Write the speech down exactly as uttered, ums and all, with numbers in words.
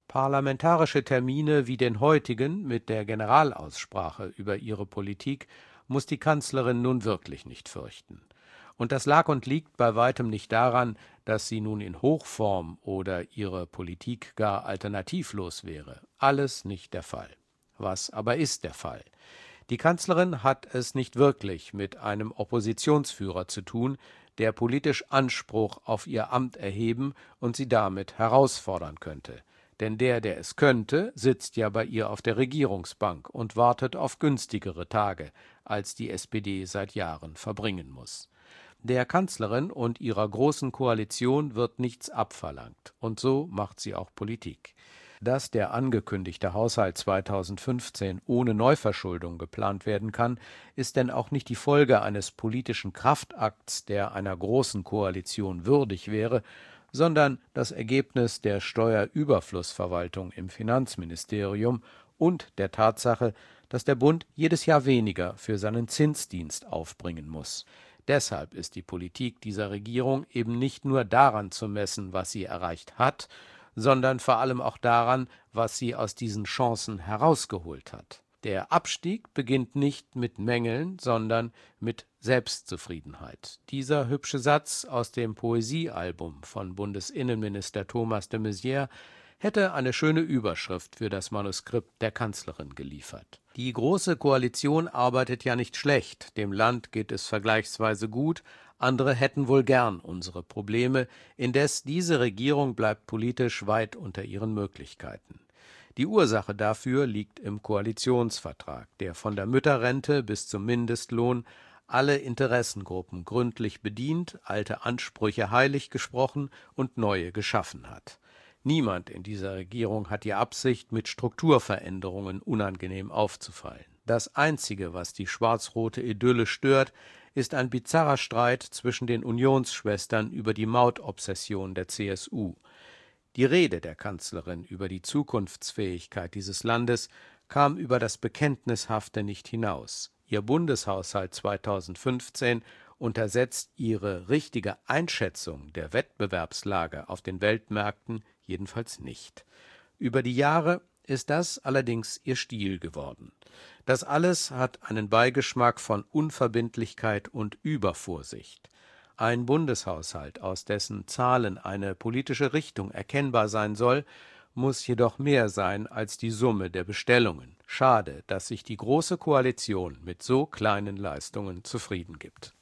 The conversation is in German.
Parlamentarische Termine wie den heutigen mit der Generalaussprache über ihre Politik muss die Kanzlerin nun wirklich nicht fürchten. Und das lag und liegt bei weitem nicht daran, dass sie nun in Hochform oder ihre Politik gar alternativlos wäre. Alles nicht der Fall. Was aber ist der Fall? Die Kanzlerin hat es nicht wirklich mit einem Oppositionsführer zu tun, der politisch Anspruch auf ihr Amt erheben und sie damit herausfordern könnte. Denn der, der es könnte, sitzt ja bei ihr auf der Regierungsbank und wartet auf günstigere Tage, als die S P D seit Jahren verbringen muss. Der Kanzlerin und ihrer großen Koalition wird nichts abverlangt, und so macht sie auch Politik. Dass der angekündigte Haushalt zweitausendfünfzehn ohne Neuverschuldung geplant werden kann, ist denn auch nicht die Folge eines politischen Kraftakts, der einer großen Koalition würdig wäre, sondern das Ergebnis der Steuerüberflussverwaltung im Finanzministerium und der Tatsache, dass der Bund jedes Jahr weniger für seinen Zinsdienst aufbringen muss. Deshalb ist die Politik dieser Regierung eben nicht nur daran zu messen, was sie erreicht hat, sondern vor allem auch daran, was sie aus diesen Chancen herausgeholt hat. Der Abstieg beginnt nicht mit Mängeln, sondern mit Selbstzufriedenheit. Dieser hübsche Satz aus dem Poesiealbum von Bundesinnenminister Thomas de Maizière hätte eine schöne Überschrift für das Manuskript der Kanzlerin geliefert. Die Große Koalition arbeitet ja nicht schlecht, dem Land geht es vergleichsweise gut, andere hätten wohl gern unsere Probleme, indes diese Regierung bleibt politisch weit unter ihren Möglichkeiten. Die Ursache dafür liegt im Koalitionsvertrag, der von der Mütterrente bis zum Mindestlohn alle Interessengruppen gründlich bedient, alte Ansprüche heilig gesprochen und neue geschaffen hat. Niemand in dieser Regierung hat die Absicht, mit Strukturveränderungen unangenehm aufzufallen. Das Einzige, was die schwarz-rote Idylle stört, ist ein bizarrer Streit zwischen den Unionsschwestern über die Mautobsession der C S U. Die Rede der Kanzlerin über die Zukunftsfähigkeit dieses Landes kam über das Bekenntnishafte nicht hinaus. Ihr Bundeshaushalt zweitausendfünfzehn untersetzt ihre richtige Einschätzung der Wettbewerbslage auf den Weltmärkten jedenfalls nicht. Über die Jahre ist das allerdings ihr Stil geworden. Das alles hat einen Beigeschmack von Unverbindlichkeit und Übervorsicht. Ein Bundeshaushalt, aus dessen Zahlen eine politische Richtung erkennbar sein soll, muss jedoch mehr sein als die Summe der Bestellungen. Schade, dass sich die Große Koalition mit so kleinen Leistungen zufrieden gibt.